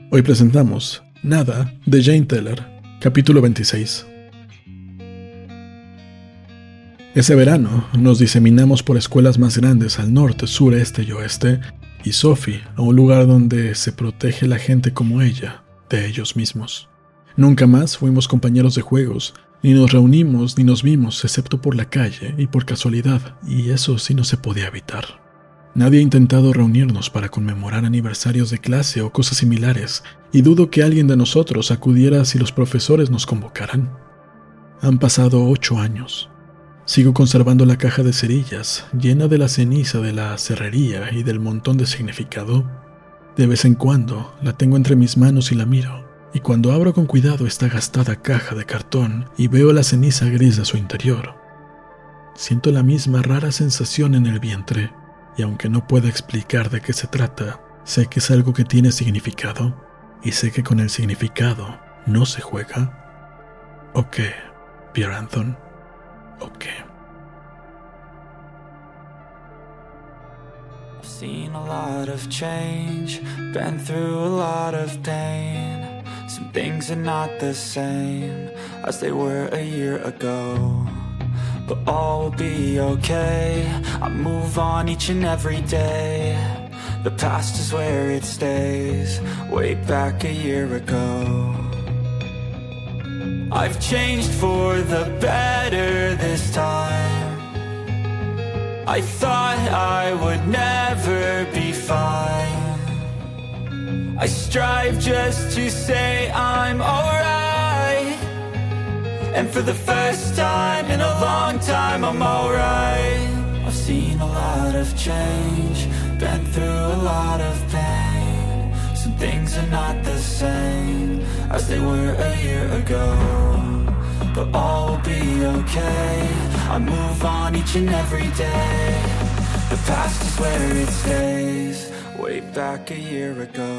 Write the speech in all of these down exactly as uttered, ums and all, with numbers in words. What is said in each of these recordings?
Hoy presentamos Nada de Jane Teller, capítulo veintiséis. Ese verano nos diseminamos por escuelas más grandes al norte, sur, este y oeste, y Sophie a un lugar donde se protege la gente como ella, de ellos mismos. Nunca más fuimos compañeros de juegos, ni nos reunimos ni nos vimos excepto por la calle y por casualidad, y eso sí no se podía evitar. Nadie ha intentado reunirnos para conmemorar aniversarios de clase o cosas similares, y dudo que alguien de nosotros acudiera si los profesores nos convocaran. Han pasado ocho años. Sigo conservando la caja de cerillas, llena de la ceniza de la cerrería y del montón de significado. De vez en cuando la tengo entre mis manos y la miro, y cuando abro con cuidado esta gastada caja de cartón y veo la ceniza gris de su interior, siento la misma rara sensación en el vientre. Y aunque no pueda explicar de qué se trata, sé que es algo que tiene significado, y sé que con el significado no se juega. ¿O qué, Pierre Anthony? ¿O qué? I've seen a lot of change, been through a lot of pain. Some things are not the same as they were a year ago. But all will be okay. I move on each and every day. The past is where it stays, way back a year ago. I've changed for the better this time. I thought I would never be fine. I strive just to say I'm alright. And for the first time in a long time, I'm alright. I've seen a lot of change, been through a lot of pain. Some things are not the same as they were a year ago. But all will be okay. I move on each and every day. The past is where it stays, way back a year ago.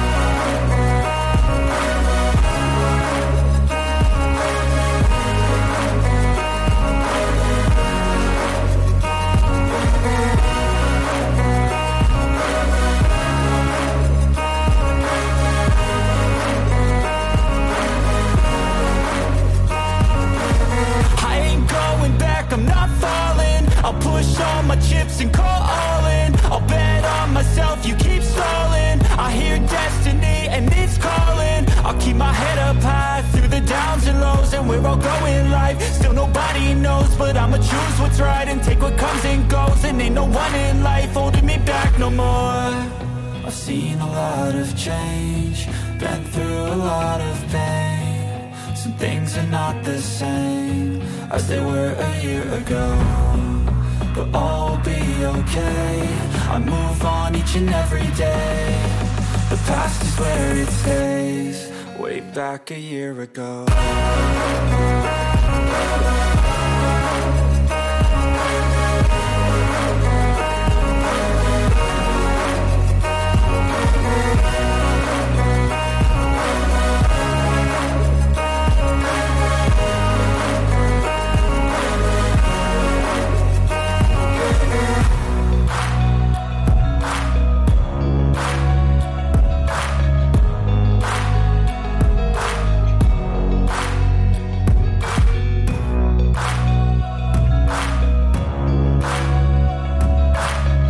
I'll push all my chips and call all in. I'll bet on myself, you keep stalling. I hear destiny and it's calling. I'll keep my head up high through the downs and lows. And we're all going life, still nobody knows. But I'ma choose what's right and take what comes and goes. And ain't no one in life holding me back no more. I've seen a lot of change, been through a lot of pain. Some things are not the same as they were a year ago. But all will be okay. I move on each and every day. The past is where it stays, way back a year ago.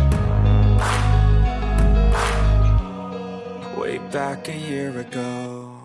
Back a year ago.